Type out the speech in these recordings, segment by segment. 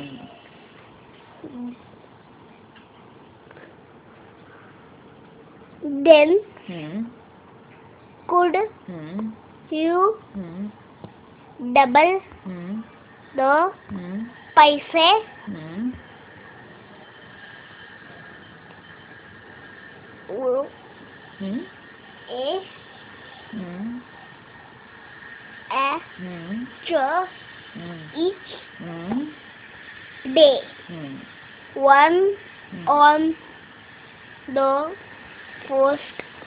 Then could you double the पैसे each day, one on the post,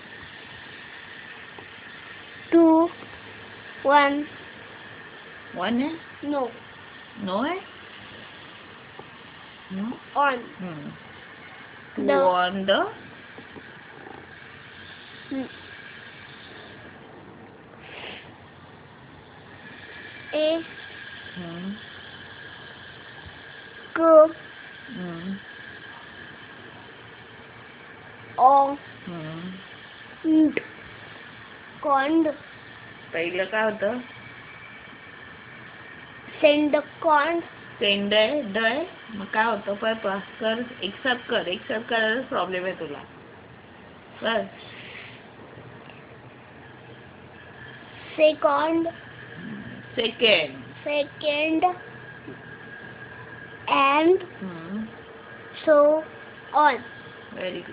two, one, one है? no, no है? on two The- on the a go on cond पहिलं काय होतं? send the cond send आहे, ड आहे, मग काय होतं? कर, एक्सेप्ट करायला प्रॉब्लेम आहे तुला. कर. second second and so on. Very good.